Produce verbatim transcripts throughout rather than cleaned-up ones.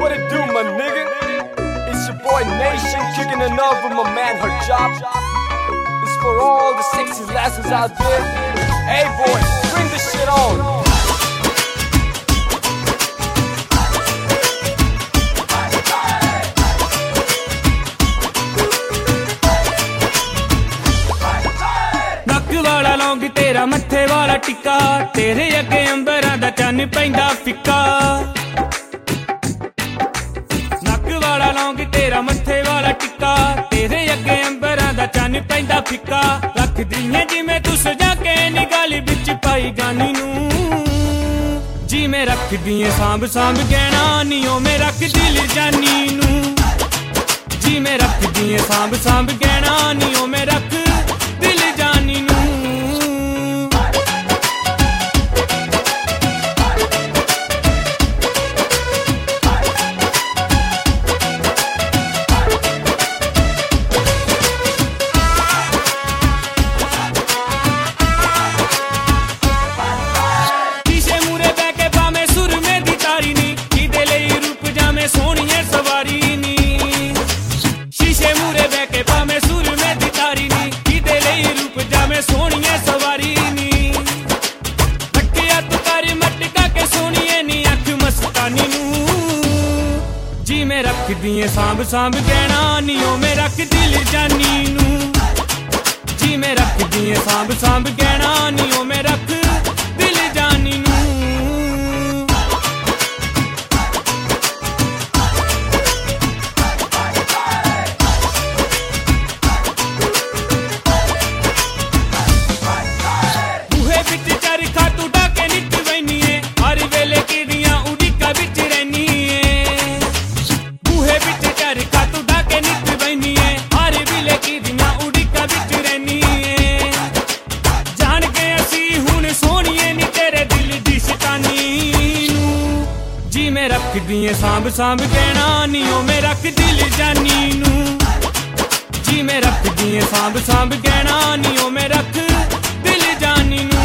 What it do, my nigga? It's your boy Nation kicking it up with my man her job. It's for all the sexy lasses out there. Hey boys, bring this shit on. वाला लौंग तेरा मत्थे वाला टिक्का तेरे अगे अंबरां दा चन्न पैंदा फिक्का नक वाला लौंग तेरा मत्थे वाला टिक्का तेरे अगे अंबरां दा चन्न पैंदा फिक्का रख दियां जिवें तू सजा के निगाली बिच पाई गानी नू जी मैं रख दिए सांभ सांभ गहना नीओ मैं रख दिल जानी नू जी मैं रख दिए सांभ सांभ गहना नीओ मैं रख दिल जानी नू सोनिए सवारी नी शीशे मूरे बह के पावे सुर में दी तारी नी किदे लई रूप जावे सोनिए सवारी नी मटकिया तू कर मटका के सोनिए नी अख मस्तानी नू जी मैं रख दिए सांभ सांभ गहना नी ओ मैं रख दिल जानी नू जी मैं रख दिए सांभ सांभ गहना नी ओ मैं रख दिल जानी नू रख दिए सांभ सांभ गहना नी ओ मैं रख दिल जानी नू जी मैं रख दिए सांभ सांभ गहना नी ओ मैं रख दिल जानी नू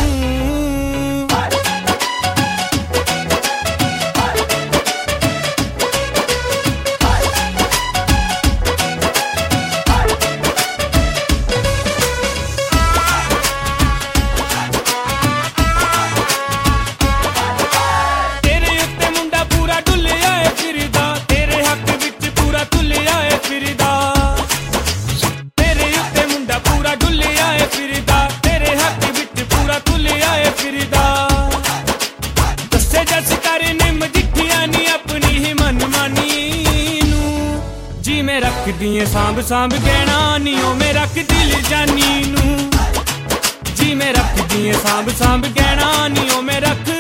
जी मैं रख दिए सांभ सांभ गहना नी ओ मैं रख दिल जानी नू जी मैं रख दिए सांभ सांभ गहना नी ओ मैं रख